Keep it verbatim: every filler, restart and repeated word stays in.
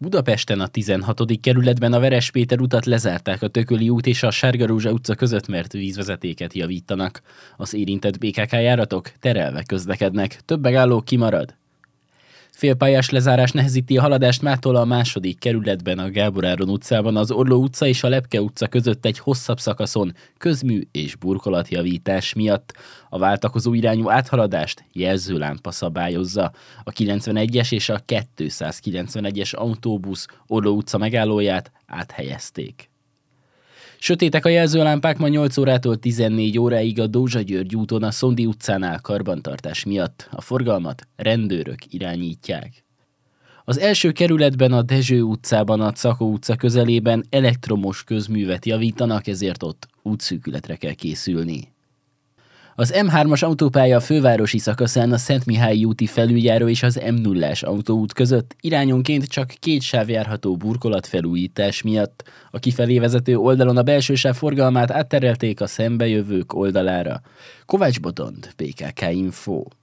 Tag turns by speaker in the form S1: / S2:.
S1: Budapesten a tizenhatodik kerületben a Veres Péter utat lezárták a Tököli út és a Sárga-Rózsa utca között, mert vízvezetéket javítanak. Az érintett bé ká ká járatok terelve közlekednek, több megálló kimarad. Félpályás lezárás nehezíti a haladást mától a második kerületben, a Gábor Áron utcában, az Orló utca és a Lepke utca között egy hosszabb szakaszon közmű és burkolatjavítás miatt. A váltakozó irányú áthaladást jelzőlámpa szabályozza. A kilencvenegyes és a kétszázkilencvenegyes autóbusz Orló utca megállóját áthelyezték. Sötétek a jelzőlámpák ma nyolc órától tizennégy óráig a Dózsa-György úton a Szondi utcánál karbantartás miatt. A forgalmat rendőrök irányítják. Az első kerületben a Dezső utcában, a Cakó utca közelében elektromos közművet javítanak, ezért ott útszűkületre kell készülni. Az em hármas autópálya a fővárosi szakaszán a Szentmihályi úti felüljáró és az em nullás autóút között irányonként csak két sáv járható burkolatfelújítás miatt. A kifelé vezető oldalon a belső sáv forgalmát átterelték a szembejövők oldalára. Kovács Botond, bé ká ká Info.